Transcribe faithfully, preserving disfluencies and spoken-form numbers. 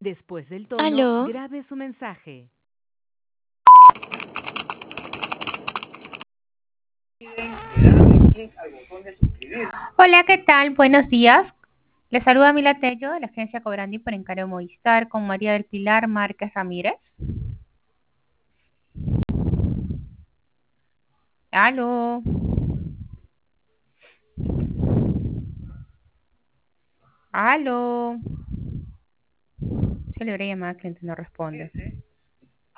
Después del tono, Aló. grabe su mensaje. Hola, ¿qué tal? Buenos días. Les saluda Mila Tello de la agencia Cobrandi por Encargo Movistar con María del Pilar Márquez Ramírez. Aló. Aló. Se le habrá llamado, cliente no responde.